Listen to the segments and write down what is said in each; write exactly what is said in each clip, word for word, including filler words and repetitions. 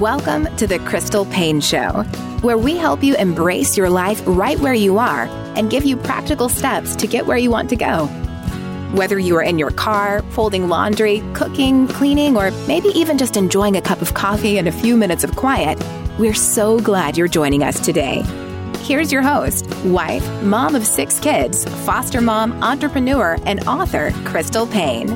Welcome to the Crystal Paine Show, where we help you embrace your life right where you are and give you practical steps to get where you want to go. Whether you are in your car, folding laundry, cooking, cleaning, or maybe even just enjoying a cup of coffee and a few minutes of quiet, we're so glad you're joining us today. Here's your host, wife, mom of six kids, foster mom, entrepreneur, and author, Crystal Paine.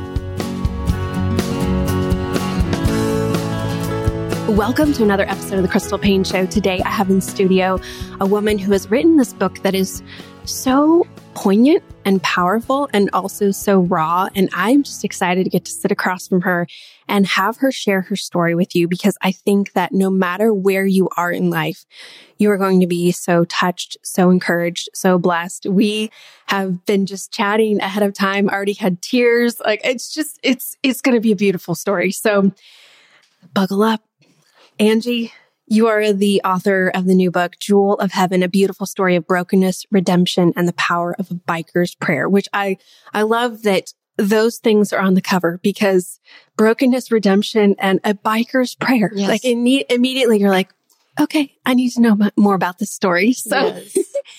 Welcome to another episode of the Crystal Paine Show. Today, I have in studio a woman who has written this book that is so poignant and powerful and also so raw. And I'm just excited to get to sit across from her and have her share her story with you, because I think that no matter where you are in life, you are going to be so touched, so encouraged, so blessed. We have been just chatting ahead of time, already had tears. Like it's just, it's, it's going to be a beautiful story. So buckle up. Angie, you are the author of the new book, Jewel of Heaven, a beautiful story of brokenness, redemption, and the power of a biker's prayer, which I, I love that those things are on the cover, because brokenness, redemption, and a biker's prayer. Yes. Like imme- immediately you're like, okay, I need to know more about this story. So yes.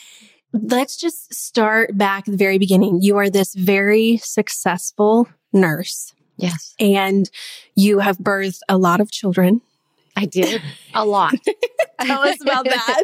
Let's just start back at the very beginning. You are this very successful nurse. Yes. And you have birthed a lot of children. I did a lot. Tell us about that.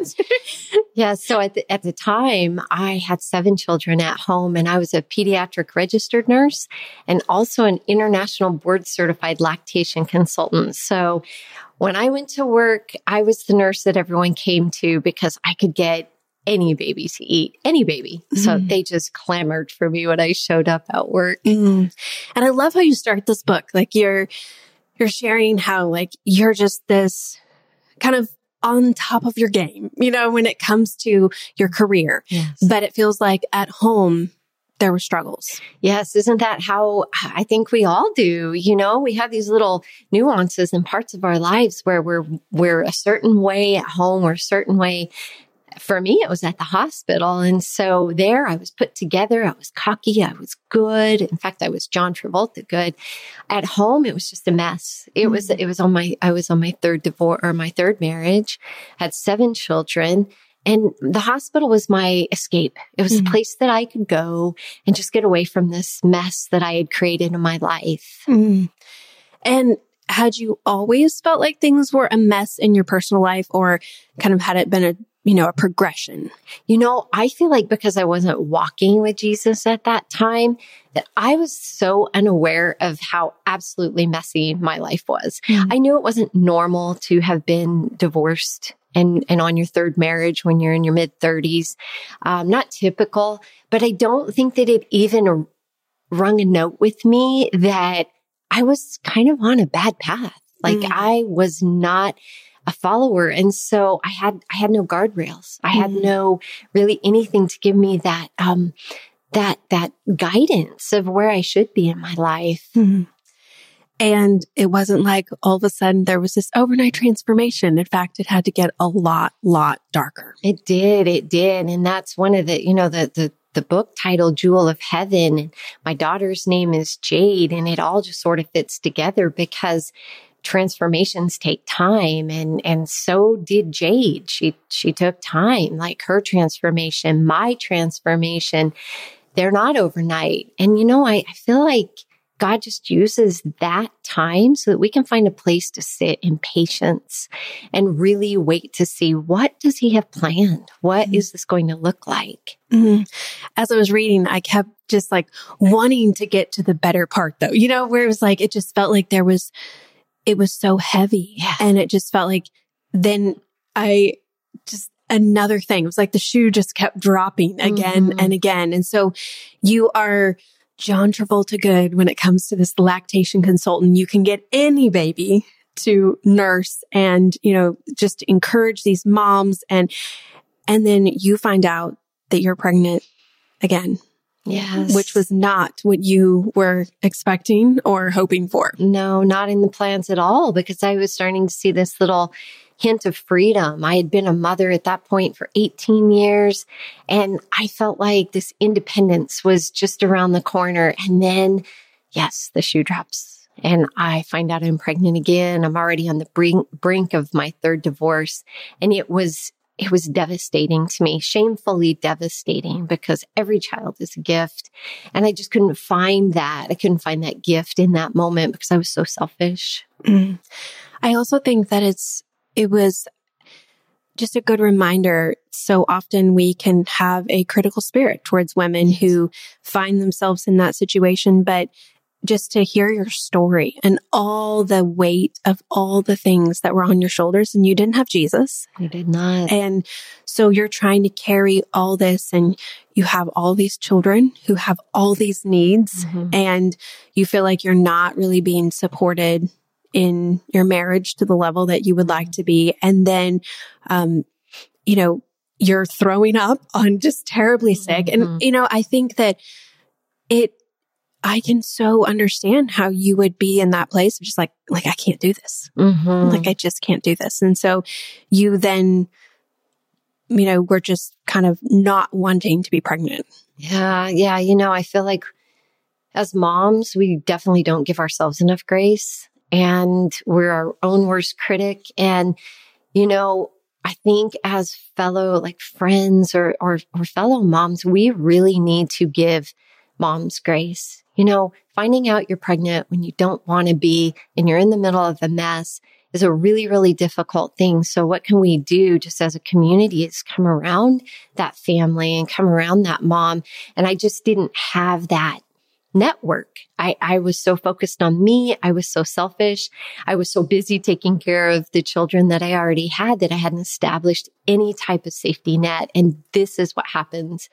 Yeah. So at the, at the time, I had seven children at home, and I was a pediatric registered nurse and also an international board certified lactation consultant. So when I went to work, I was the nurse that everyone came to because I could get any baby to eat, any baby. Mm. So they just clamored for me when I showed up at work. Mm. And I love how you start this book. Like you're, You're sharing how like you're just this kind of on top of your game, you know, when it comes to your career. Yes. But it feels like at home, there were struggles. Yes. Isn't that how I think we all do? You know, we have these little nuances and parts of our lives where we're, we're a certain way at home or a certain way. For me, it was at the hospital. And so there I was put together. I was cocky. I was good. In fact, I was John Travolta good. At home, it was just a mess. It mm-hmm. was, it was on my, I was on my third divorce or my third marriage, had seven children. And the hospital was my escape. It was mm-hmm. a place that I could go and just get away from this mess that I had created in my life. Mm-hmm. And had you always felt like things were a mess in your personal life, or kind of had it been a you know, a progression? You know, I feel like because I wasn't walking with Jesus at that time, that I was so unaware of how absolutely messy my life was. Mm-hmm. I knew it wasn't normal to have been divorced and, and on your third marriage when you're in your mid thirties. Um, not typical, but I don't think that it even rung a note with me that I was kind of on a bad path. Like mm-hmm. I was not a follower. And so I had, I had no guardrails. I had mm. no really anything to give me that, um, that, that guidance of where I should be in my life. Mm. And it wasn't like all of a sudden there was this overnight transformation. In fact, it had to get a lot, lot darker. It did. It did. And that's one of the, you know, the, the, the book title, Jewel of Heaven. And my daughter's name is Jade. And it all just sort of fits together because transformations take time. And, and so did Jade. She, she took time, like her transformation, my transformation. They're not overnight. And, you know, I, I feel like God just uses that time so that we can find a place to sit in patience and really wait to see, what does he have planned? What mm-hmm. is this going to look like? Mm-hmm. As I was reading, I kept just like wanting to get to the better part though, you know, where it was like, it just felt like there was it was so heavy. Yeah. And it just felt like then I just, another thing. It was like the shoe just kept dropping again mm-hmm. and again. And so you are John Travolta good when it comes to this lactation consultant. You can get any baby to nurse and, you know, just encourage these moms. And, and then you find out that you're pregnant again. Yes. Which was not what you were expecting or hoping for. No, not in the plans at all, because I was starting to see this little hint of freedom. I had been a mother at that point for eighteen years, and I felt like this independence was just around the corner. And then, yes, the shoe drops. and I find out I'm pregnant again. I'm already on the brink, brink of my third divorce. And it was, it was devastating to me, shamefully devastating, because every child is a gift. And I just couldn't find that. I couldn't find that gift in that moment because I was so selfish. Mm. I also think that it's, it was just a good reminder. So often we can have a critical spirit towards women who find themselves in that situation, but just to hear your story and all the weight of all the things that were on your shoulders, and you didn't have Jesus. I did not. And so you're trying to carry all this, and you have all these children who have all these needs, mm-hmm. and you feel like you're not really being supported in your marriage to the level that you would like to be. And then, um, you know, you're throwing up on just terribly sick. Mm-hmm. And, you know, I think that it, I can so understand how you would be in that place of just like, like, I can't do this. Mm-hmm. Like, I just can't do this. And so you then, you know, we're just kind of not wanting to be pregnant. Yeah. Yeah. You know, I feel like as moms, we definitely don't give ourselves enough grace, and we're our own worst critic. And, you know, I think as fellow like friends or, or, or fellow moms, we really need to give moms grace. You know, finding out you're pregnant when you don't want to be and you're in the middle of a mess is a really, really difficult thing. So what can we do just as a community is come around that family and come around that mom. And I just didn't have that network. I, I was so focused on me. I was so selfish. I was so busy taking care of the children that I already had that I hadn't established any type of safety net. And this is what happens.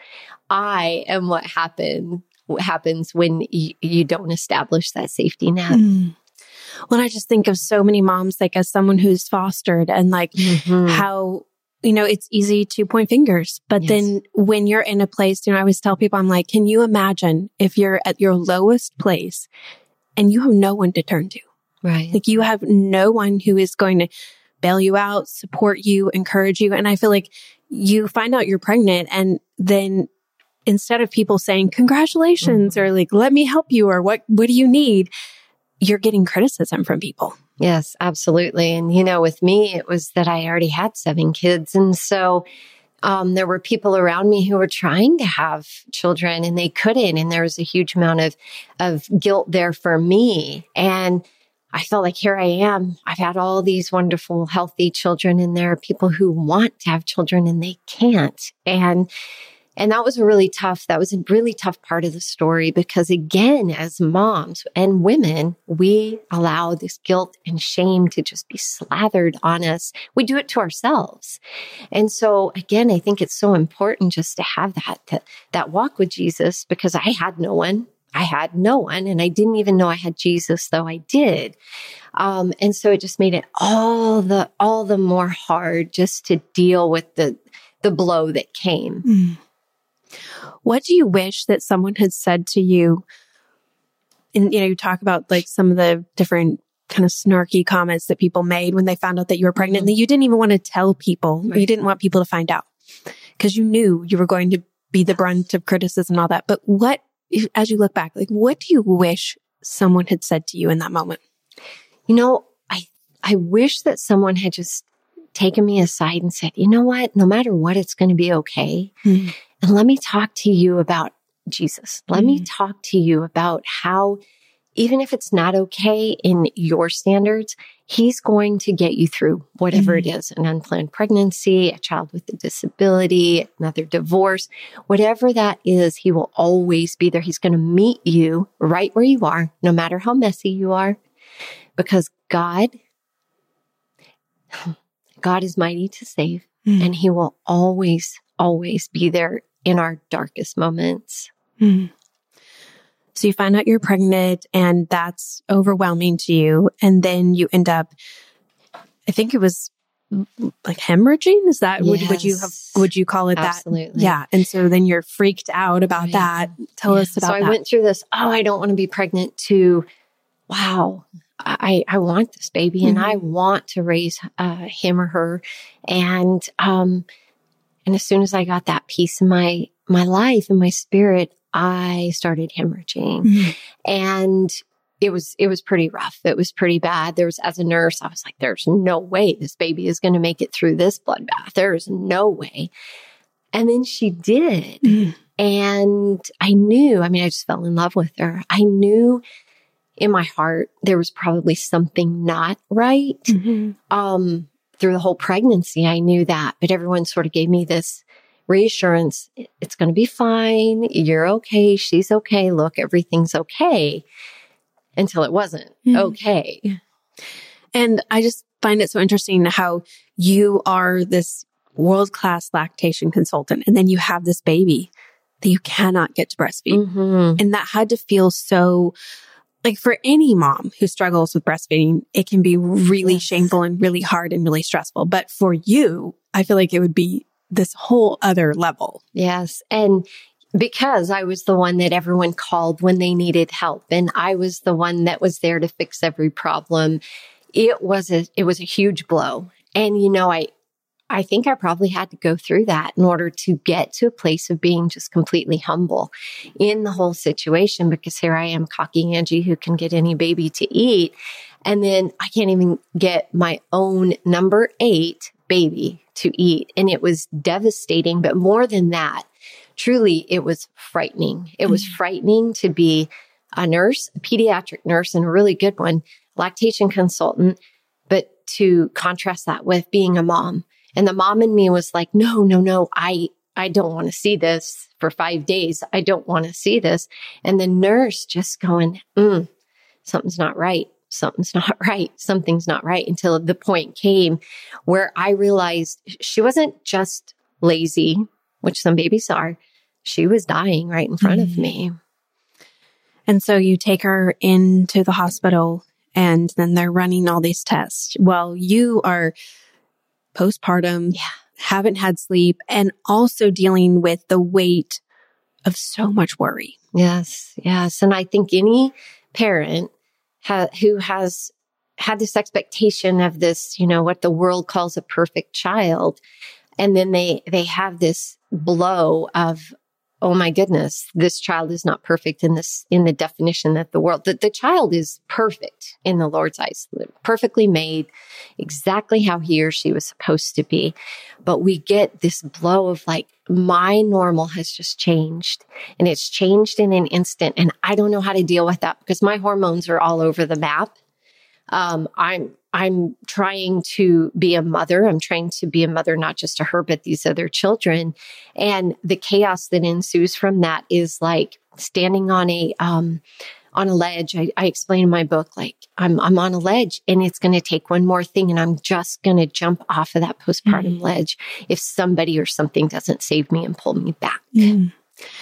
I am what happened. What happens when you, you don't establish that safety net. Mm. Well, I just think of so many moms, like as someone who's fostered, and like mm-hmm. how, you know, it's easy to point fingers. But yes. then when you're in a place, you know, I always tell people, I'm like, can you imagine if you're at your lowest place and you have no one to turn to? Right. Like you have no one who is going to bail you out, support you, encourage you. And I feel like you find out you're pregnant, and then instead of people saying, congratulations, mm-hmm. or like, let me help you, or what, what do you need? You're getting criticism from people. Yes, absolutely. And, you know, with me, it was that I already had seven kids. And so um, there were people around me who were trying to have children and they couldn't. And there was a huge amount of, of guilt there for me. And I felt like, here I am. I've had all these wonderful, healthy children, and there are people who want to have children and they can't. And And that was a really tough, that was a really tough part of the story, because again, as moms and women, we allow this guilt and shame to just be slathered on us. We do it to ourselves. And so again, I think it's so important just to have that, that, that walk with Jesus, because I had no one. I had no one, and I didn't even know I had Jesus, though I did. Um, and so it just made it all the, all the more hard just to deal with the, the blow that came. Mm. What do you wish that someone had said to you? And, you know, you talk about like some of the different kind of snarky comments that people made when they found out that you were pregnant, mm-hmm. and that you didn't even want to tell people. Right. You didn't want people to find out because you knew you were going to be the brunt of criticism and all that. But what, as you look back, like, what do you wish someone had said to you in that moment? You know, I, I wish that someone had just taken me aside and said, you know what, no matter what, it's going to be okay. Mm-hmm. And let me talk to you about Jesus. Let mm. me talk to you about how, even if it's not okay in your standards, he's going to get you through whatever mm. it is, an unplanned pregnancy, a child with a disability, another divorce, whatever that is, he will always be there. He's going to meet you right where you are, no matter how messy you are, because God, God is mighty to save, mm. and he will always, always be there in our darkest moments. Mm. So you find out you're pregnant, and that's overwhelming to you. And then you end up, I think it was like hemorrhaging. Is that, yes. would, would you have, would you call it Absolutely. that? Yeah. And so then you're freaked out about right. that. Tell yeah. us about that. So I that. went through this, oh, I don't want to be pregnant, to, wow, I, I want this baby, mm-hmm. and I want to raise uh, him or her. And, um, And as soon as I got that peace in my, my life and my spirit, I started hemorrhaging. Mm-hmm. And it was, it was pretty rough. It was pretty bad. There was, as a nurse, I was like, there's no way this baby is going to make it through this bloodbath. There is no way. And then she did. Mm. And I knew, I mean, I just fell in love with her. I knew in my heart there was probably something not right. Mm-hmm. Um, through the whole pregnancy, I knew that, but everyone sort of gave me this reassurance. It's going to be fine. You're okay. She's okay. Look, everything's okay. Until it wasn't mm-hmm. okay. And I just find it so interesting how you are this world-class lactation consultant, and then you have this baby that you cannot get to breastfeed. Mm-hmm. And that had to feel so, like, for any mom who struggles with breastfeeding, it can be really yes. shameful and really hard and really stressful. But for you, I feel like it would be this whole other level. Yes. And because I was the one that everyone called when they needed help, and I was the one that was there to fix every problem, it was a, it was a huge blow. And, you know, I, I think I probably had to go through that in order to get to a place of being just completely humble in the whole situation, because here I am, cocky Angie, who can get any baby to eat. And then I can't even get my own number eight baby to eat. And it was devastating. But more than that, truly, it was frightening. It was mm-hmm. frightening to be a nurse, a pediatric nurse, and a really good one, lactation consultant, but to contrast that with being a mom. And the mom in me was like, no, no, no, I, I don't want to see this for five days. I don't want to see this. And the nurse just going, mm, something's not right. Something's not right. Something's not right. Until the point came where I realized she wasn't just lazy, which some babies are. She was dying right in front mm-hmm. of me. And so you take her into the hospital, and then they're running all these tests. Well, you are postpartum, yeah. haven't had sleep, and also dealing with the weight of so much worry. Yes, yes. And I think any parent ha- who has had this expectation of this, you know, what the world calls a perfect child, and then they, they have this blow of, oh my goodness, this child is not perfect in this, in the definition that the world, that the child is perfect in the Lord's eyes, perfectly made, exactly how he or she was supposed to be. But we get this blow of like, my normal has just changed, and it's changed in an instant. And I don't know how to deal with that because my hormones are all over the map. Um, I'm, I'm trying to be a mother. I'm trying to be a mother, not just to her, but these other children. And the chaos that ensues from that is like standing on a, um, on a ledge. I, I explain in my book, like I'm, I'm on a ledge, and it's going to take one more thing, and I'm just going to jump off of that postpartum mm-hmm. ledge if somebody or something doesn't save me and pull me back. Mm.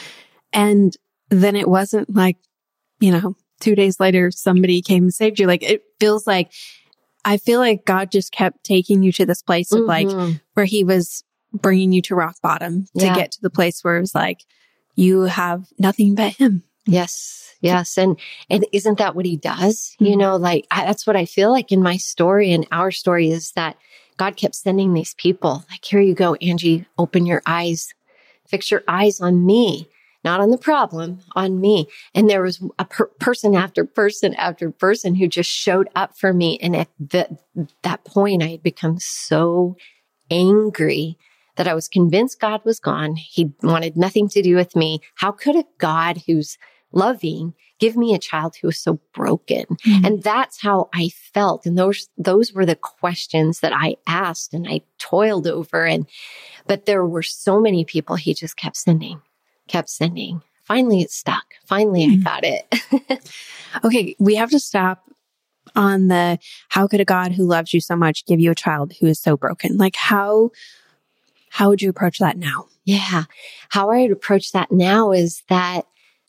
And then it wasn't like, you know, two days later, somebody came and saved you. Like, it feels like, I feel like God just kept taking you to this place of mm-hmm. like where he was bringing you to rock bottom to yeah. get to the place where it was like, you have nothing but him. Yes. Yes. And, and isn't that what he does? Mm-hmm. You know, like I, that's what I feel like in my story and our story is that God kept sending these people like, here you go, Angie, open your eyes, fix your eyes on me. Not on the problem, on me. And there was a per- person after person after person who just showed up for me. And at the, that point, I had become so angry that I was convinced God was gone. He wanted nothing to do with me. How could a God who's loving give me a child who was so broken? Mm-hmm. And that's how I felt. And those, those were the questions that I asked and I toiled over. And, but there were so many people he just kept sending. kept sending. Finally, it stuck. Finally, mm-hmm. I got it. Okay. We have to stop on the, how could a God who loves you so much give you a child who is so broken? Like how, how would you approach that now? Yeah. How I would approach that now is that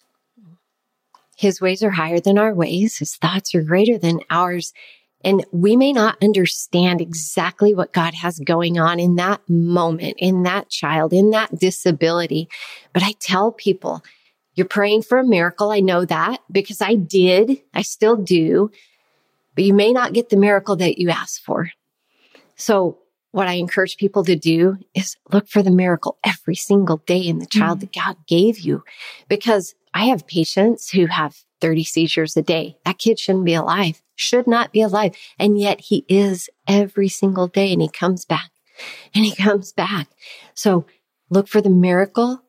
his ways are higher than our ways. His thoughts are greater than ours. And we may not understand exactly what God has going on in that moment, in that child, in that disability. But I tell people, you're praying for a miracle. I know that because I did. I still do. But you may not get the miracle that you asked for. So what I encourage people to do is look for the miracle every single day in the child mm-hmm. that God gave you. Because I have patients who have thirty seizures a day. That kid shouldn't be alive, should not be alive. And yet he is every single day, and he comes back and he comes back. So look for the miracle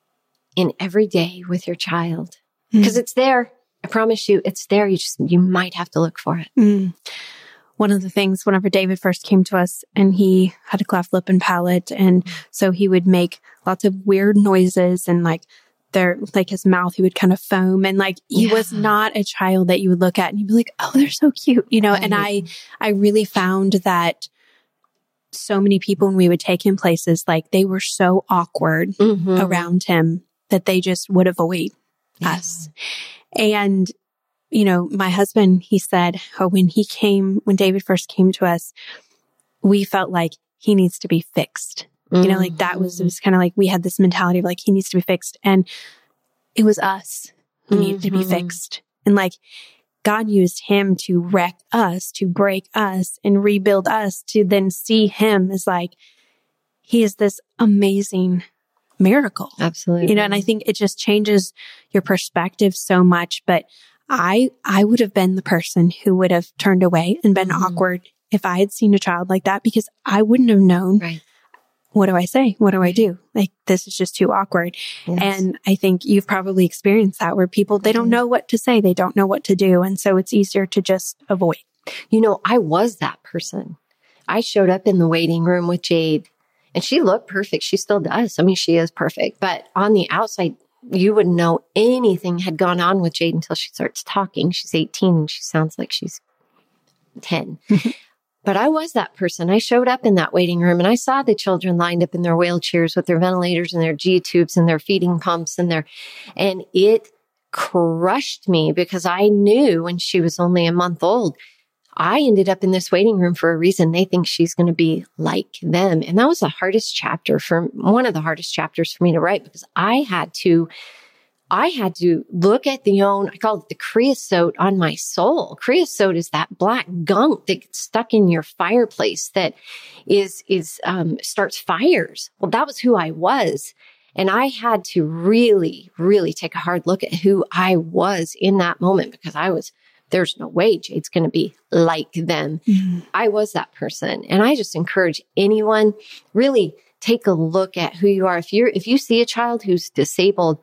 in every day with your child, because mm. it's there. I promise you, it's there. You just, you might have to look for it. Mm. One of the things, whenever David first came to us, and he had a cleft lip and palate, and so he would make lots of weird noises, and like their, like his mouth, he would kind of foam, and like he yeah. was not a child that you would look at and you'd be like, oh, they're so cute, you know. Right. And I, I really found that so many people, when we would take him places, like they were so awkward mm-hmm. around him that they just would avoid yeah. us. And, you know, my husband, he said, oh, when he came, when David first came to us, we felt like he needs to be fixed. Mm-hmm. You know, like that was, it was kind of like we had this mentality of like, he needs to be fixed. And it was us who mm-hmm. needed to be fixed. And like, God used him to wreck us, to break us and rebuild us, to then see him as like, he is this amazing miracle. Absolutely. You know, and I think it just changes your perspective so much. But I, I would have been the person who would have turned away and been mm-hmm. awkward if I had seen a child like that, because I wouldn't have known, right. what do I say? What do I do? Like, this is just too awkward. Yes. And I think you've probably experienced that, where people, they don't know what to say. They don't know what to do. And so it's easier to just avoid. You know, I was that person. I showed up in the waiting room with Jade, and she looked perfect. She still does. I mean, she is perfect. But on the outside, you wouldn't know anything had gone on with Jade until she starts talking. She's eighteen and she sounds like she's ten. But I was that person. I showed up in that waiting room and I saw the children lined up in their wheelchairs with their ventilators and their G tubes and their feeding pumps and their, and it crushed me, because I knew when she was only a month old, I ended up in this waiting room for a reason. They think she's going to be like them. And that was the hardest chapter for one of the hardest chapters for me to write, because I had to, I had to look at the own, I call it the creosote on my soul. Creosote is that black gunk that gets stuck in your fireplace that is, is, um, starts fires. Well, that was who I was. And I had to really, really take a hard look at who I was in that moment, because I was, there's no way Jade's going to be like them. Mm-hmm. I was that person. And I just encourage anyone, really take a look at who you are. If you're, if you see a child who's disabled,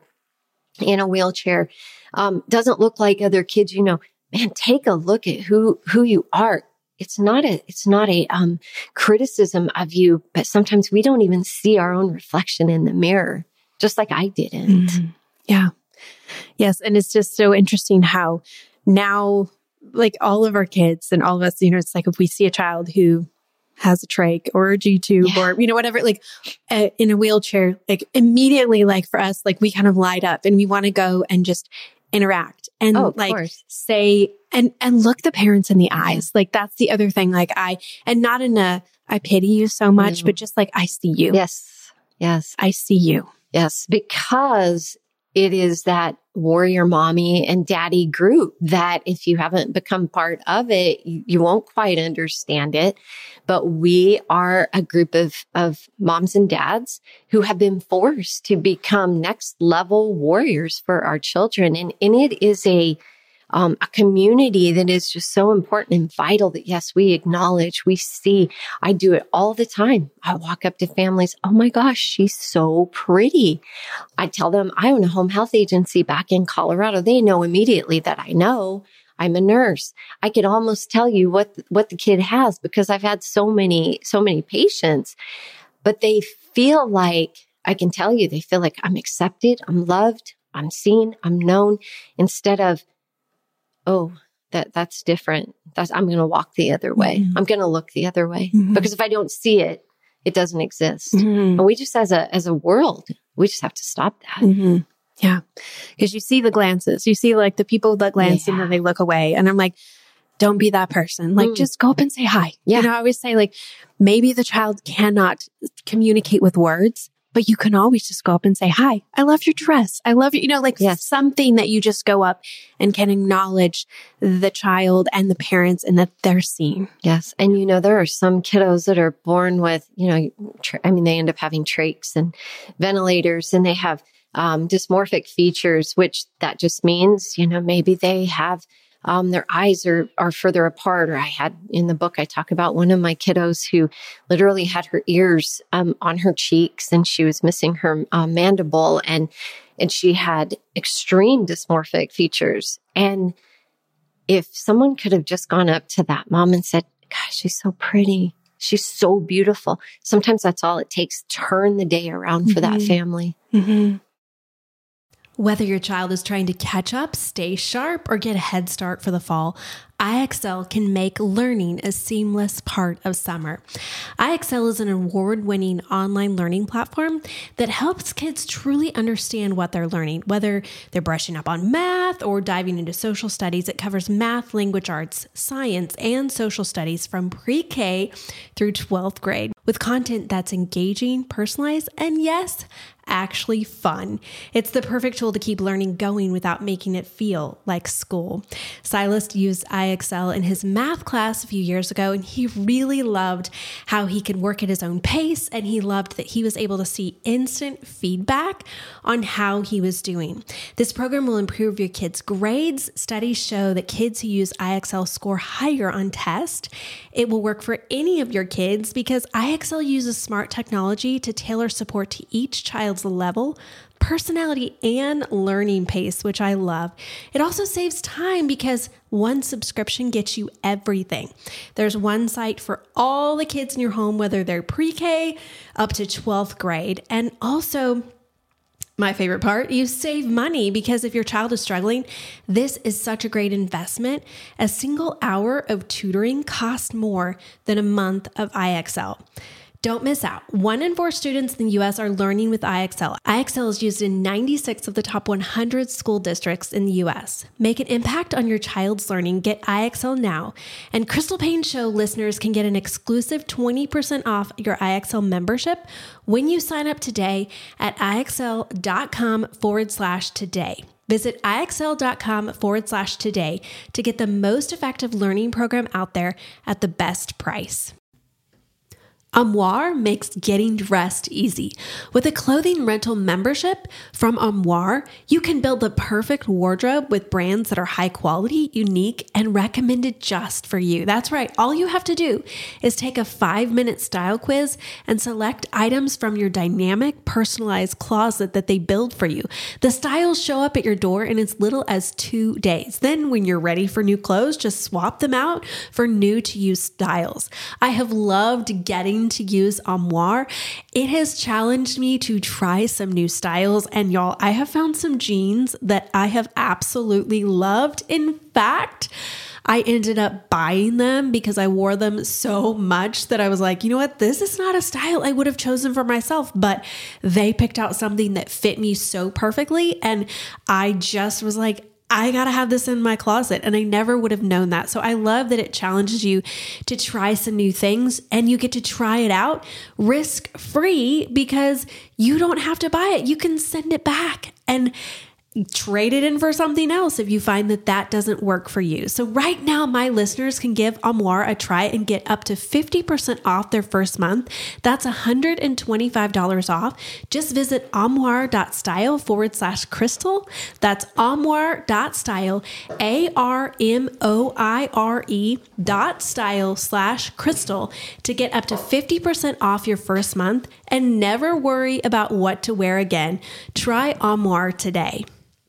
in a wheelchair, um, doesn't look like other kids, you know, man, take a look at who, who you are. It's not a, it's not a, um, criticism of you, but sometimes we don't even see our own reflection in the mirror, just like I didn't. Mm-hmm. Yeah. Yes. And it's just so interesting how now, like all of our kids and all of us, you know, it's like if we see a child who has a trach or a G tube yeah. or, you know, whatever, like uh, in a wheelchair, like immediately, like for us, like we kind of light up and we want to go and just interact and oh, like course. say, and, and look the parents in the eyes. Like that's the other thing. Like I, and not in a, I pity you so much, mm. but just like, I see you. Yes. Yes. I see you. Yes. Because it is that warrior mommy and daddy group that if you haven't become part of it, you, you won't quite understand it. But we are a group of, of moms and dads who have been forced to become next level warriors for our children. And, and it is a, um, a community that is just so important and vital that, yes, we acknowledge, we see. I do it all the time. I walk up to families. Oh my gosh, she's so pretty. I tell them I own a home health agency back in Colorado. They know immediately that I know. I'm a nurse. I could almost tell you what, what the kid has, because I've had so many, so many patients, but they feel like, I can tell you, they feel like I'm accepted, I'm loved, I'm seen, I'm known, instead of, oh, that that's different. That's, I'm going to walk the other way. Mm-hmm. I'm going to look the other way, mm-hmm. because if I don't see it, it doesn't exist. Mm-hmm. And we just, as a, as a world, we just have to stop that. Mm-hmm. Yeah. Cause you see the glances, you see like the people that glance yeah. and then they look away. And I'm like, don't be that person. Like, mm. just go up and say hi. Yeah. You know, I always say like, maybe the child cannot communicate with words, but you can always just go up and say, hi, I love your dress. I love you. You know, like yes. something that you just go up and can acknowledge the child and the parents and that they're seen. Yes. And, you know, there are some kiddos that are born with, you know, tra- I mean, they end up having trachs and ventilators, and they have um, dysmorphic features, which that just means, you know, maybe they have Um, their eyes are, are further apart. Or I had in the book, I talk about one of my kiddos who literally had her ears um, on her cheeks, and she was missing her uh, mandible, and and she had extreme dysmorphic features. And if someone could have just gone up to that mom and said, "Gosh, she's so pretty. She's so beautiful." Sometimes that's all it takes. Turn the day around for mm-hmm. that family. Mm-hmm. Whether your child is trying to catch up, stay sharp, or get a head start for the fall, I X L can make learning a seamless part of summer. I X L is an award-winning online learning platform that helps kids truly understand what they're learning. Whether they're brushing up on math or diving into social studies, it covers math, language arts, science, and social studies from pre-K through twelfth grade with content that's engaging, personalized, and yes, actually fun. It's the perfect tool to keep learning going without making it feel like school. Silas used I X L in his math class a few years ago, and he really loved how he could work at his own pace, and he loved that he was able to see instant feedback on how he was doing. This program will improve your kids' grades. Studies show that kids who use I X L score higher on tests. It will work for any of your kids because I X L uses smart technology to tailor support to each child's level, personality, and learning pace, which I love. It also saves time because one subscription gets you everything. There's one site for all the kids in your home, whether they're pre-K up to twelfth grade. And also, my favorite part, you save money because if your child is struggling, this is such a great investment. A single hour of tutoring costs more than a month of I X L. Don't miss out. One in four students in the U S are learning with I X L. I X L is used in ninety-six of the top one hundred school districts in the U S. Make an impact on your child's learning. Get I X L now. And Crystal Paine Show listeners can get an exclusive twenty percent off your I X L membership when you sign up today at IXL.com forward slash today. Visit IXL.com forward slash today to get the most effective learning program out there at the best price. Armoire makes getting dressed easy. With a clothing rental membership from Armoire, you can build the perfect wardrobe with brands that are high quality, unique, and recommended just for you. That's right. All you have to do is take a five-minute style quiz and select items from your dynamic, personalized closet that they build for you. The styles show up at your door in as little as two days. Then when you're ready for new clothes, just swap them out for new-to-use styles. I have loved getting to use Armoire. It has challenged me to try some new styles, and y'all, I have found some jeans that I have absolutely loved. In fact, I ended up buying them because I wore them so much that I was like, you know what? This is not a style I would have chosen for myself, but they picked out something that fit me so perfectly. And I just was like, I gotta have this in my closet. And I never would have known that. So I love that it challenges you to try some new things and you get to try it out risk free because you don't have to buy it. You can send it back and trade it in for something else if you find that that doesn't work for you. So right now, my listeners can give Armoire a try and get up to fifty percent off their first month. That's one hundred twenty-five dollars off. Just visit armoire.style forward slash crystal. That's armoire.style, A R M O I R E dot style slash crystal to get up to fifty percent off your first month and never worry about what to wear again. Try Armoire today.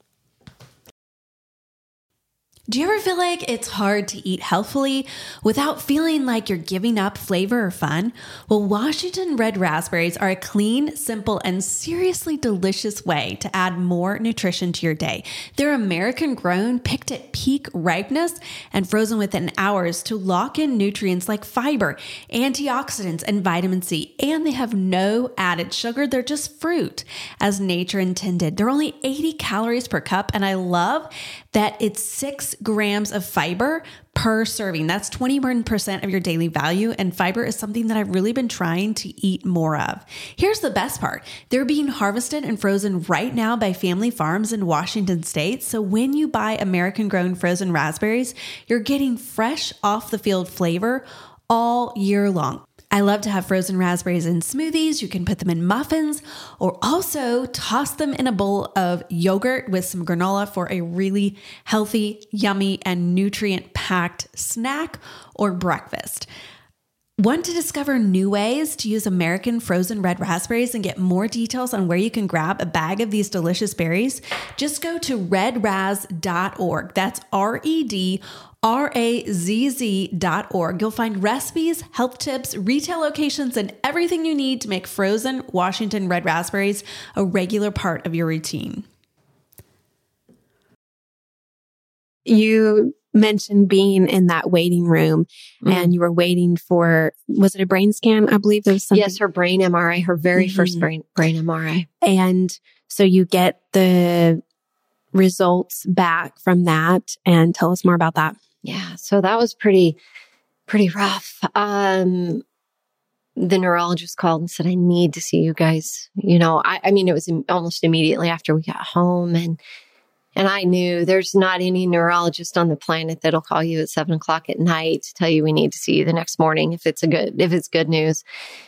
Do you ever feel like it's hard to eat healthfully without feeling like you're giving up flavor or fun? Well, Washington Red Raspberries are a clean, simple, and seriously delicious way to add more nutrition to your day. They're American grown, picked at peak ripeness, and frozen within hours to lock in nutrients like fiber, antioxidants, and vitamin C. And they have no added sugar. They're just fruit as nature intended. They're only eighty calories per cup, and I love that it's six grams of fiber per serving. That's twenty-one percent of your daily value. And fiber is something that I've really been trying to eat more of. Here's the best part. They're being harvested and frozen right now by family farms in Washington state. So when you buy American grown frozen raspberries, you're getting fresh off the field flavor all year long. I love to have frozen raspberries in smoothies. You can put them in muffins or also toss them in a bowl of yogurt with some granola for a really healthy, yummy, and nutrient-packed snack or breakfast. Want to discover new ways to use American frozen red raspberries and get more details on where you can grab a bag of these delicious berries? Just go to red raz dot org. That's R E D R A Z Z dot org. You'll find recipes, health tips, retail locations, and everything you need to make frozen Washington red raspberries a regular part of your routine. You mentioned being in that waiting room mm. and you were waiting for, was it a brain scan? I believe there was something. Yes, her brain M R I, her very mm-hmm. first brain, brain M R I. And so you get the results back from that, and tell us more about that. Yeah. So that was pretty, pretty rough. Um, the neurologist called and said, I need to see you guys. You know, I, I mean, it was almost immediately after we got home, and And I knew there's not any neurologist on the planet that'll call you at seven o'clock at night to tell you we need to see you the next morning if it's a good, if it's good news.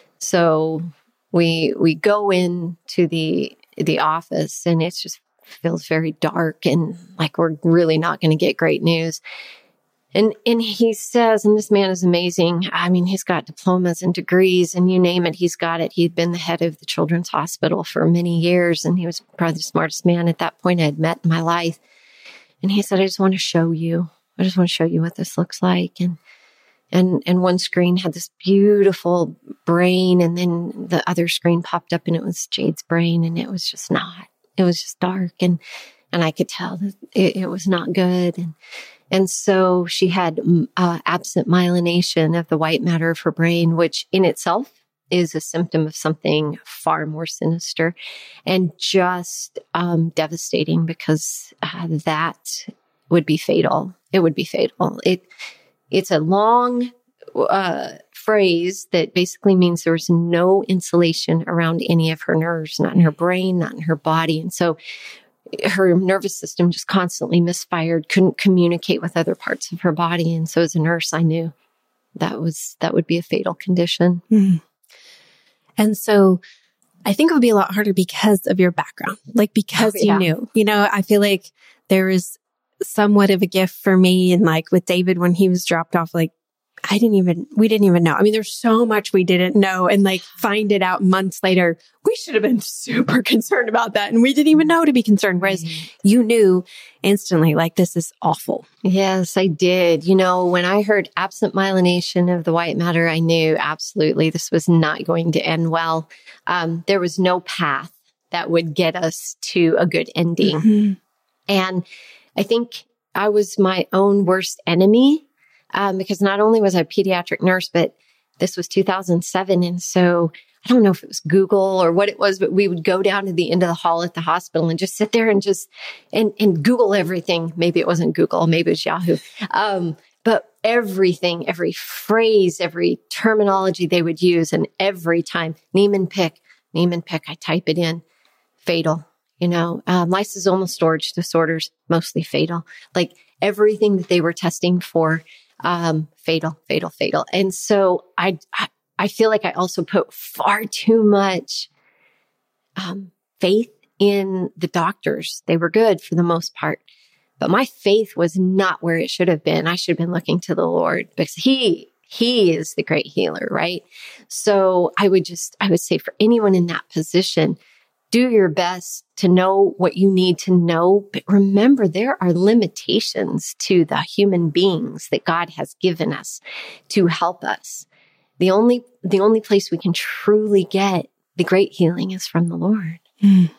So we, we go in to the, the office, and it's just feels very dark and like we're really not going to get great news. And, and he says, and this man is amazing. I mean, he's got diplomas and degrees and you name it, he's got it. He'd been the head of the Children's Hospital for many years, and he was probably the smartest man at that point I had met in my life. And he said, I just want to show you, I just want to show you what this looks like. And, and, and one screen had this beautiful brain, and then the other screen popped up and it was Jade's brain, and it was just not, it was just dark. And, and I could tell that it, it was not good. And, And so she had uh, absent myelination of the white matter of her brain, which in itself is a symptom of something far more sinister and just um, devastating, because uh, that would be fatal. It would be fatal. It It's a long uh, phrase that basically means there was no insulation around any of her nerves, not in her brain, not in her body. And so her nervous system just constantly misfired, couldn't communicate with other parts of her body. And so as a nurse, I knew that was, that would be a fatal condition. Mm. And so I think it would be a lot harder because of your background, like because oh, yeah. you knew, you know, I feel like there is somewhat of a gift for me. And like with David, when he was dropped off, like I didn't even, we didn't even know. I mean, there's so much we didn't know, and like find it out months later, we should have been super concerned about that. And we didn't even know to be concerned. Whereas mm-hmm. you knew instantly, like, this is awful. Yes, I did. You know, when I heard absent myelination of the white matter, I knew absolutely this was not going to end well. Um, there was no path that would get us to a good ending. Mm-hmm. And I think I was my own worst enemy. Um, because not only was I a pediatric nurse, but this was two thousand seven. And so I don't know if it was Google or what it was, but we would go down to the end of the hall at the hospital and just sit there and just, and, and Google everything. Maybe it wasn't Google, maybe it was Yahoo. Um, but everything, every phrase, every terminology they would use. And every time, Niemann-Pick, Niemann-Pick, I type it in, fatal, you know, um, lysosomal storage disorders, mostly fatal. Like everything that they were testing for, Um, fatal, fatal, fatal. And so I, I, I feel like I also put far too much, um, faith in the doctors. They were good for the most part, but my faith was not where it should have been. I should have been looking to the Lord, because he, he is the great healer, right? So I would just, I would say for anyone in that position, do your best to know what you need to know. But remember, there are limitations to the human beings that God has given us to help us. The only, the only place we can truly get the great healing is from the Lord. Mm.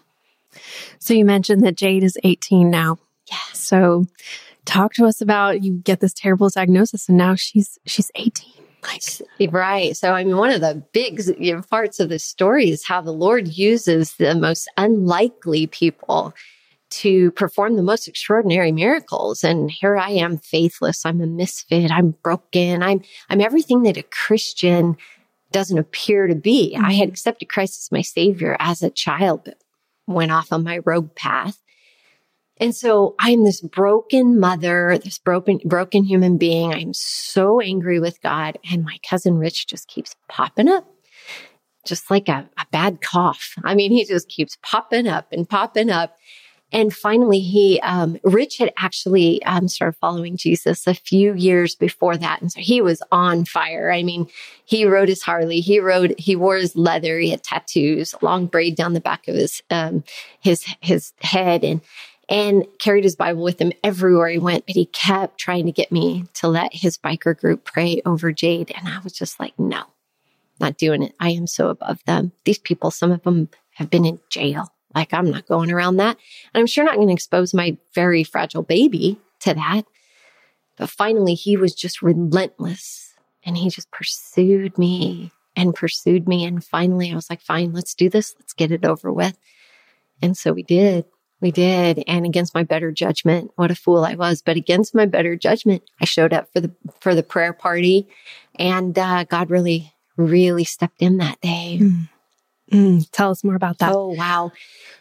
So you mentioned that Jade is eighteen now. Yeah. So talk to us about, you get this terrible diagnosis and now she's, she's eighteen. Like, right. So, I mean, one of the big you know, parts of this story is how the Lord uses the most unlikely people to perform the most extraordinary miracles. And here I am, faithless. I'm a misfit. I'm broken. I'm, I'm everything that a Christian doesn't appear to be. Mm-hmm. I had accepted Christ as my Savior as a child, but went off on my rogue path. And so I'm this broken mother, this broken, broken human being. I'm so angry with God. And my cousin Rich just keeps popping up, just like a, a bad cough. I mean, he just keeps popping up and popping up. And finally, he, um, Rich had actually um, started following Jesus a few years before that. And so he was on fire. I mean, he rode his Harley. He rode, he wore his leather. He had tattoos, a long braid down the back of his, um, his, his head. And and carried his Bible with him everywhere he went. But he kept trying to get me to let his biker group pray over Jade. And I was just like, no, not doing it. I am so above them. These people, some of them have been in jail. Like, I'm not going around that. And I'm sure not going to expose my very fragile baby to that. But finally, he was just relentless. And he just pursued me and pursued me. And finally, I was like, fine, let's do this. Let's get it over with. And so we did. We did. And against my better judgment, what a fool I was. But against my better judgment, I showed up for the for the prayer party. And uh, God really, really stepped in that day. Mm. Mm. Tell us more about that. Oh, wow.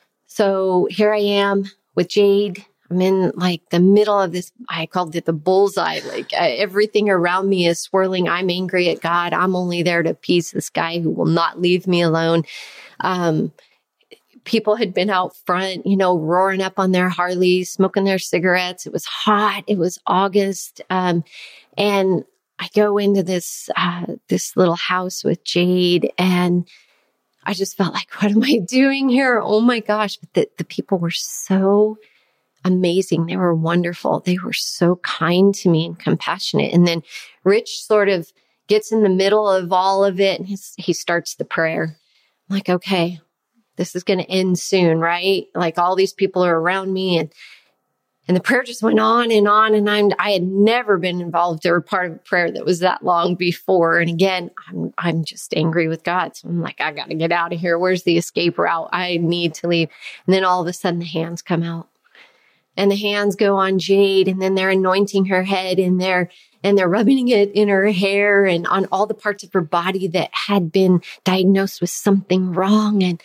So here I am with Jade. I'm in like the middle of this, I called it the bullseye. Like uh, everything around me is swirling. I'm angry at God. I'm only there to appease this guy who will not leave me alone. Um, People had been out front, you know, roaring up on their Harleys, smoking their cigarettes. It was hot. It was August. Um, and I go into this, uh, this little house with Jade, and I just felt like, what am I doing here? Oh my gosh. But the, the people were so amazing. They were wonderful. They were so kind to me and compassionate. And then Rich sort of gets in the middle of all of it, and he's, he starts the prayer. I'm like, okay, this is going to end soon, right? Like all these people are around me, and and the prayer just went on and on. And I'm I had never been involved or part of a prayer that was that long before. And again, I'm I'm just angry with God. So I'm like, I got to get out of here. Where's the escape route? I need to leave. And then all of a sudden, the hands come out, and the hands go on Jade, and then they're anointing her head, and they're and they're rubbing it in her hair and on all the parts of her body that had been diagnosed with something wrong. And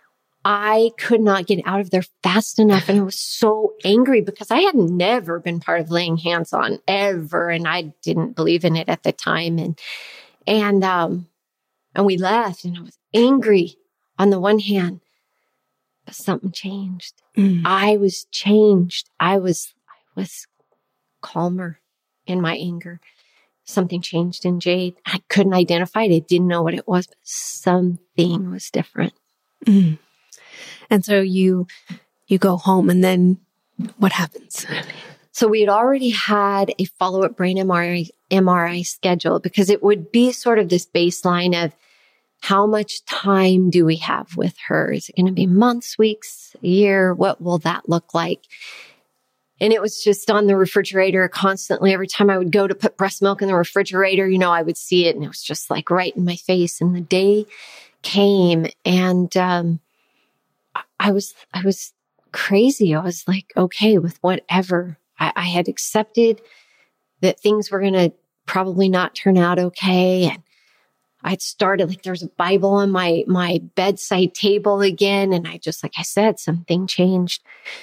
I could not get out of there fast enough. And I was so angry because I had never been part of laying hands on ever. And I didn't believe in it at the time. And, and, um, and we left, and I was angry on the one hand, but something changed. Mm. I was changed. I was, I was calmer in my anger. Something changed in Jade. I couldn't identify it. I didn't know what it was, but something was different. Mm. And so you, you go home, and then what happens? So we had already had a follow-up brain M R I, M R I scheduled, because it would be sort of this baseline of how much time do we have with her? Is it going to be months, weeks, a year? What will that look like? And it was just on the refrigerator constantly. Every time I would go to put breast milk in the refrigerator, you know, I would see it, and it was just like right in my face. And the day came, and, um, I was, I was crazy. I was like, okay with whatever. I, I had accepted that things were going to probably not turn out okay. And I'd started, like, there was a Bible on my, my bedside table again. And I just, like I said, something changed.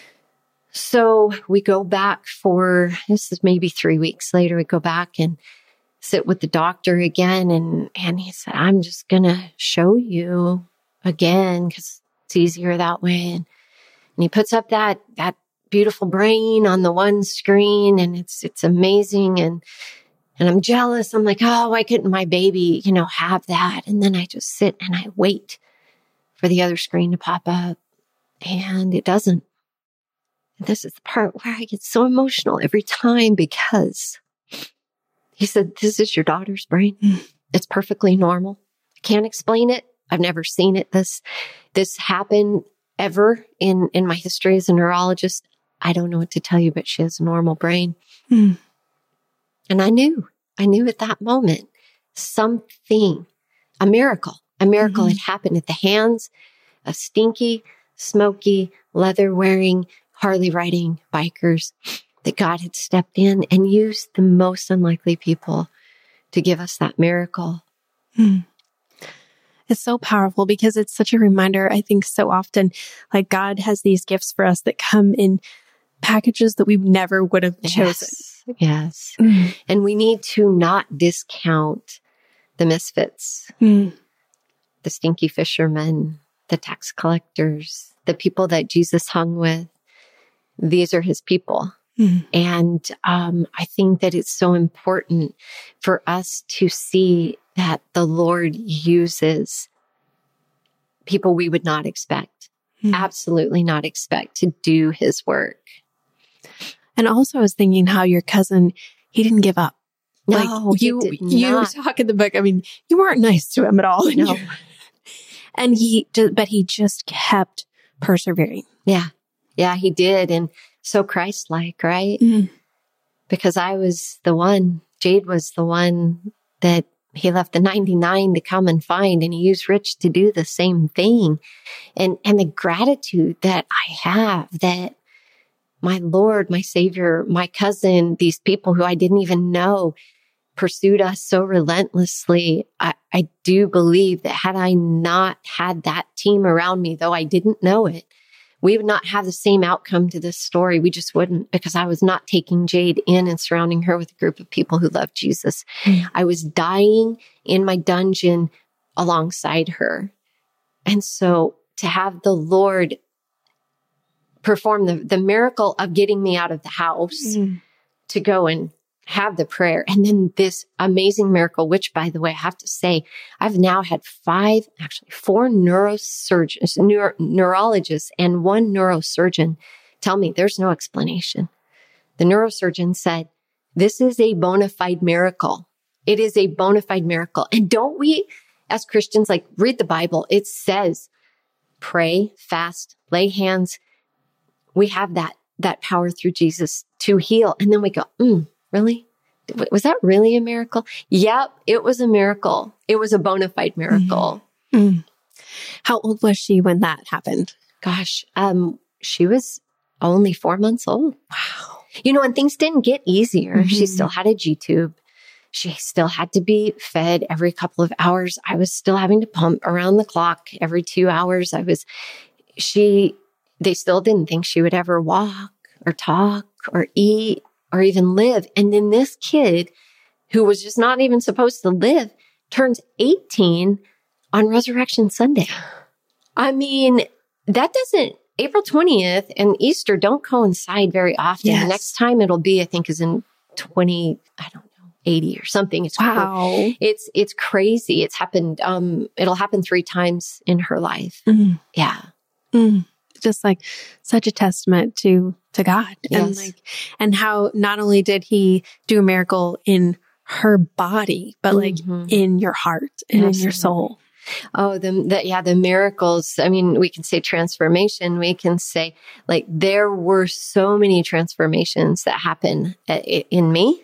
So we go back for, this is maybe three weeks later, we go back and sit with the doctor again. And, and he said, I'm just going to show you again, because it's easier that way. And, and he puts up that, that beautiful brain on the one screen, and it's, it's amazing. And, and I'm jealous. I'm like, oh, why couldn't my baby, you know, have that? And then I just sit and I wait for the other screen to pop up, and it doesn't. And this is the part where I get so emotional every time, because he said, this is your daughter's brain. It's perfectly normal. I can't explain it. I've never seen it. This, this happen ever in, in my history as a neurologist. I don't know what to tell you, but she has a normal brain. Mm. And I knew, I knew at that moment, something, a miracle, a miracle mm-hmm. had happened at the hands of stinky, smoky, leather wearing, Harley riding bikers, that God had stepped in and used the most unlikely people to give us that miracle. Mm. It's so powerful, because it's such a reminder. I think so often, like, God has these gifts for us that come in packages that we never would have chosen. Yes. yes. Mm. And we need to not discount the misfits, Mm. the stinky fishermen, the tax collectors, the people that Jesus hung with. These are his people. Mm. And um, I think that it's so important for us to see that the Lord uses people we would not expect, Mm. absolutely not expect to do his work. And also I was thinking how your cousin, he didn't give up. No, Like he you, did you not. talk in the book. I mean, you weren't nice to him at all. and No. you- And he, ju- but he just kept persevering. Yeah. Yeah, he did. And so Christ-like, right? Mm. Because I was the one, Jade was the one that he left the ninety-nine to come and find, and he used Rich to do the same thing. And, and the gratitude that I have that my Lord, my Savior, my cousin, these people who I didn't even know pursued us so relentlessly. I, I do believe that had I not had that team around me, though I didn't know it, we would not have the same outcome to this story. We just wouldn't, because I was not taking Jade in and surrounding her with a group of people who love Jesus. Mm. I was dying in my dungeon alongside her. And so to have the Lord perform the, the miracle of getting me out of the house Mm. to go and have the prayer. And then this amazing miracle, which by the way, I have to say, I've now had five, actually four neurosurgeons, neuro, neurologists and one neurosurgeon tell me there's no explanation. The neurosurgeon said, this is a bona fide miracle. It is a bona fide miracle. And don't we as Christians, like read the Bible? It says, pray, fast, lay hands. We have that, that power through Jesus to heal. And then we go, mm, really? Was that really a miracle? Yep, it was a miracle. It was a bona fide miracle. Mm. Mm. How old was she when that happened? Gosh, um, she was only four months old. Wow. You know, and things didn't get easier. Mm-hmm. She still had a G-tube. She still had to be fed every couple of hours. I was still having to pump around the clock every two hours. I was, she, they still didn't think she would ever walk or talk or eat or even live. And then this kid, who was just not even supposed to live, turns eighteen on Resurrection Sunday. I mean, that doesn't, April twentieth and Easter don't coincide very often. Yes. The next time it'll be, I think, is in twenty, I don't know, eighty or something. It's Wow. cool. It's, it's crazy. It's happened. Um, it'll happen three times in her life. Mm. Yeah. Mm. Just like such a testament to, to God. And Yes. like, and how not only did he do a miracle in her body, but like Mhm. in your heart and in your Absolutely. soul. Oh, the, the, yeah, the miracles. I mean, we can say transformation. We can say like there were so many transformations that happen in me,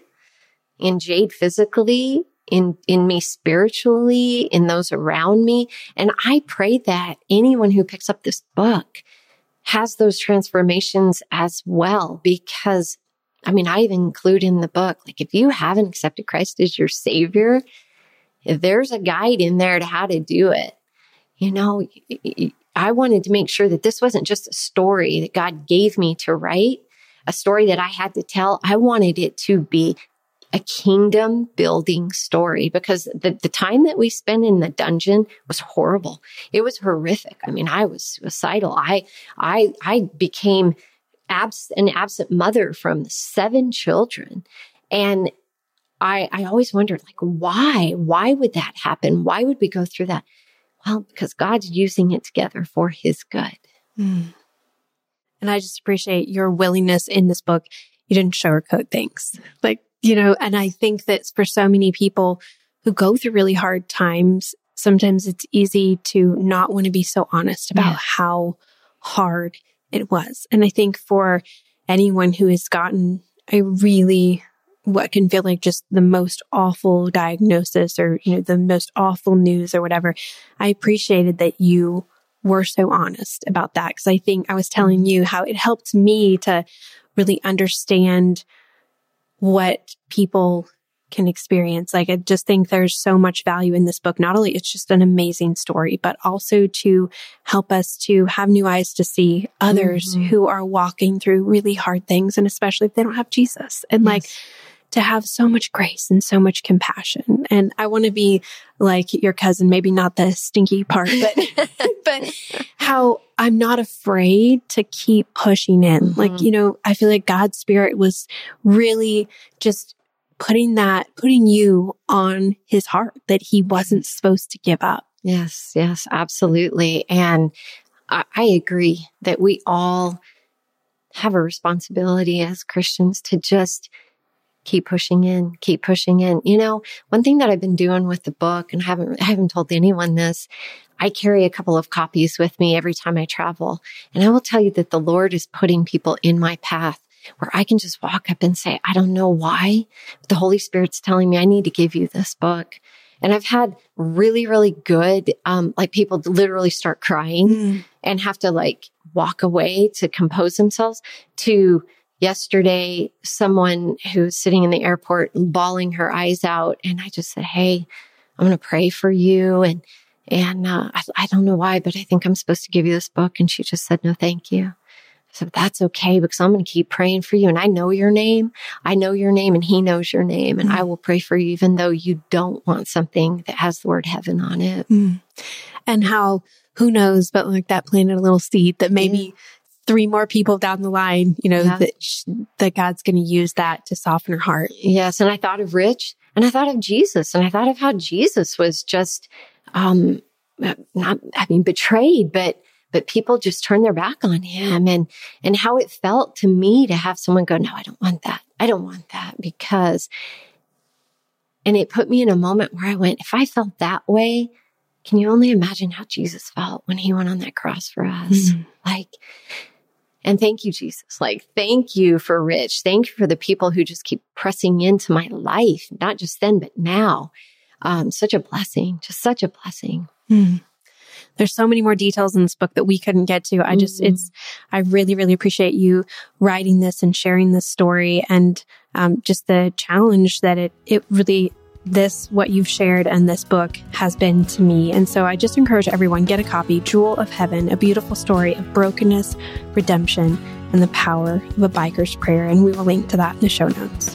in Jade physically, in, in me spiritually, in those around me. And I pray that anyone who picks up this book has those transformations as well, because I mean, I even include in the book, like if you haven't accepted Christ as your Savior, if there's a guide in there to how to do it, you know, I wanted to make sure that this wasn't just a story that God gave me to write, a story that I had to tell. I wanted it to be a kingdom building story, because the, the time that we spent in the dungeon was horrible. It was horrific. I mean, I was suicidal. I, I, I became abs- an absent mother from seven children. And I, I always wondered, like, why? Why would that happen? Why would we go through that? Well, because God's using it together for his good. Mm. And I just appreciate your willingness in this book. You didn't sugarcoat things. Like, you know, and I think that for so many people who go through really hard times, sometimes it's easy to not want to be so honest about Yeah. how hard it was. And I think for anyone who has gotten a really, what can feel like just the most awful diagnosis or, you know, the most awful news or whatever, I appreciated that you were so honest about that. Because I think I was telling you how it helped me to really understand what people can experience. Like, I just think there's so much value in this book. Not only it's just an amazing story, but also to help us to have new eyes to see others mm-hmm. who are walking through really hard things, and especially if they don't have Jesus. And yes. like, to have so much grace and so much compassion. And I want to be like your cousin, maybe not the stinky part, but, but how I'm not afraid to keep pushing in. Mm-hmm. Like, you know, I feel like God's Spirit was really just putting that, putting you on his heart that he wasn't supposed to give up. Yes, yes, absolutely. And I, I agree that we all have a responsibility as Christians to just keep pushing in, keep pushing in. You know, one thing that I've been doing with the book, and I haven't, I haven't told anyone this, I carry a couple of copies with me every time I travel. And I will tell you that the Lord is putting people in my path where I can just walk up and say, I don't know why, but the Holy Spirit's telling me I need to give you this book. And I've had really, really good, um, like people literally start crying mm. and have to like walk away to compose themselves, to yesterday, someone who's sitting in the airport bawling her eyes out. And I just said, hey, I'm going to pray for you. And, and, uh, I, I don't know why, but I think I'm supposed to give you this book. And she just said, no, thank you. I said, that's okay, because I'm going to keep praying for you. And I know your name. I know your name, and he knows your name. And mm. I will pray for you, even though you don't want something that has the word heaven on it. Mm. And how, who knows, but like that planted a little seed that maybe yeah. three more people down the line, you know, yeah. that, that God's going to use that to soften her heart. Yes. And I thought of Rich, and I thought of Jesus, and I thought of how Jesus was just, um, not, I mean, betrayed, but But people just turned their back on him, and, and how it felt to me to have someone go, no, I don't want that. I don't want that, because, and it put me in a moment where I went, if I felt that way, can you only imagine how Jesus felt when he went on that cross for us? Mm. Like, and thank you, Jesus. Like, thank you for Rich. Thank you for the people who just keep pressing into my life, not just then, but now. Um, such a blessing, just such a blessing. Mm. There's so many more details in this book that we couldn't get to. I just, mm-hmm. it's, I really, really appreciate you writing this and sharing this story, and um, just the challenge that it, it really, this, what you've shared and this book has been to me. And so I just encourage everyone, get a copy, Jewel of Heaven, a beautiful story of brokenness, redemption, and the power of a biker's prayer. And we will link to that in the show notes.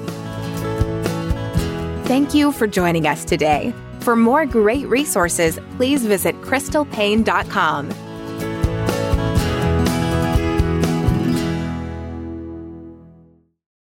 Thank you for joining us today. For more great resources, please visit crystal paine dot com.